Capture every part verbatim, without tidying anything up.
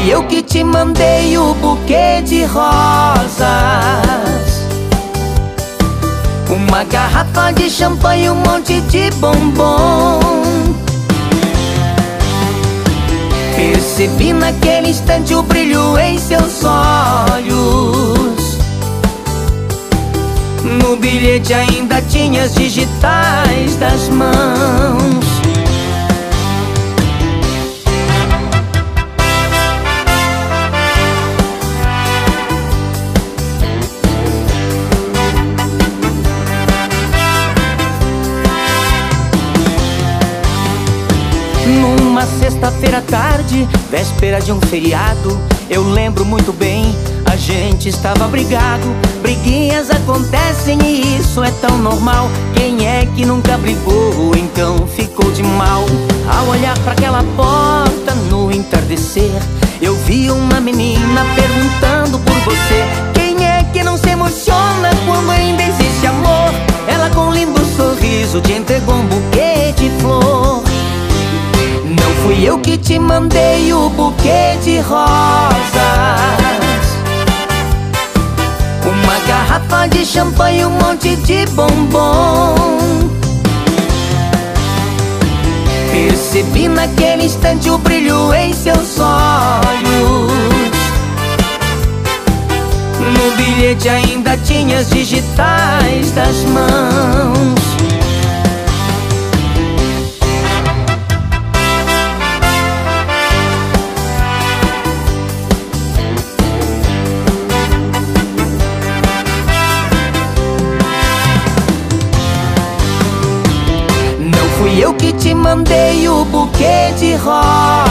fui eu que te mandei o buquê de rosas, uma garrafa de champanhe e um monte de bombom. Percebi naquele instante o brilho em seus olhos. No bilhete ainda tinha as digitais das mãos. Numa sexta-feira à tarde, véspera de um feriado, eu lembro muito bem, a gente estava brigado. Briguinhas acontecem e isso é tão normal. Quem é que nunca brigou, então ficou de mal? Ao olhar para aquela porta no entardecer, eu vi uma menina perguntando por você. Quem é que não se emociona quando ainda existe amor? Ela com um lindo sorriso te entregou um buquê de flor. Não fui eu que te mandei o buquê de rosas, uma garrafa de champanhe e um monte de bombom. Percebi naquele instante o brilho em seus olhos. No bilhete ainda tinha as digitais das mãos. Fui eu que te mandei o buquê de rosas,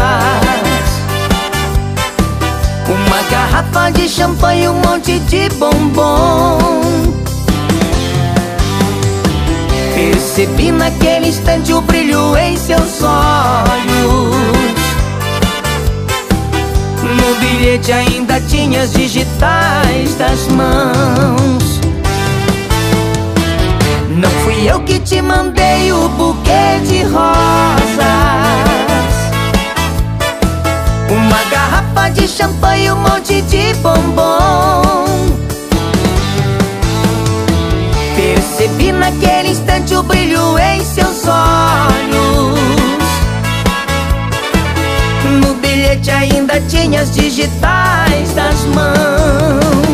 uma garrafa de champanhe e um monte de bombom. Percebi naquele instante o brilho em seus olhos. No bilhete ainda tinha as digitais das mãos. Não fui eu que te mandei o buquê de rosas, uma garrafa de champanhe e um monte de bombom. Percebi naquele instante o brilho em seus olhos. No bilhete ainda tinha as digitais das mãos.